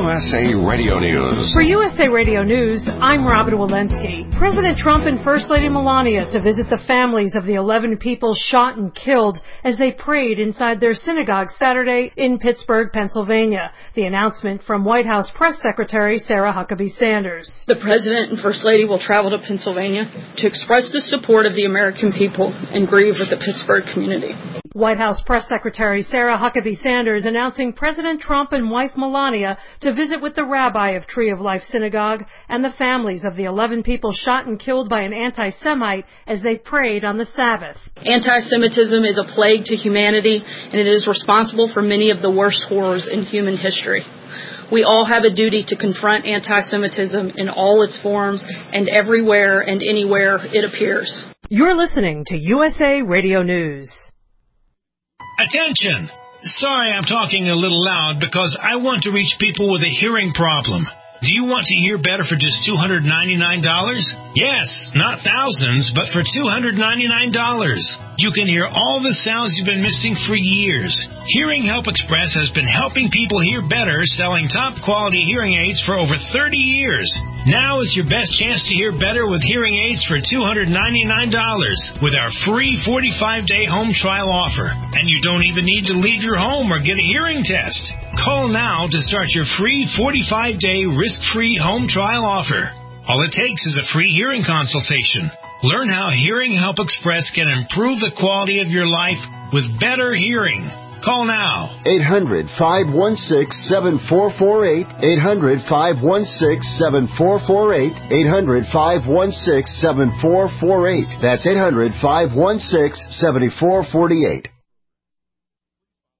USA Radio News. For USA Radio News, I'm Robin Walensky. President Trump and First Lady Melania to visit the families of the 11 people shot and killed as they prayed inside their synagogue Saturday in Pittsburgh, Pennsylvania. The announcement from White House Press Secretary Sarah Huckabee Sanders. The President and First Lady will travel to Pennsylvania to express the support of the American people and grieve with the Pittsburgh community. White House Press Secretary Sarah Huckabee Sanders announcing President Trump and wife Melania to visit with the rabbi of Tree of Life Synagogue and the families of the 11 people shot and killed by an anti-Semite as they prayed on the Sabbath. Anti-Semitism is a plague to humanity, and it is responsible for many of the worst horrors in human history. We all have a duty to confront anti-Semitism in all its forms and everywhere and anywhere it appears. You're listening to USA Radio News. Attention! Sorry I'm talking a little loud because I want to reach people with a hearing problem. Do you want to hear better for just $299? Yes, not thousands, but for $299. You can hear all the sounds you've been missing for years. Hearing Help Express has been helping people hear better, selling top-quality hearing aids for over 30 years. Now is your best chance to hear better with hearing aids for $299 with our free 45-day home trial offer. And you don't even need to leave your home or get a hearing test. Call now to start your free 45-day risk-free home trial offer. All it takes is a free hearing consultation. Learn how Hearing Help Express can improve the quality of your life with better hearing. Call now. 800-516-7448. 800-516-7448. 800-516-7448. That's 800-516-7448.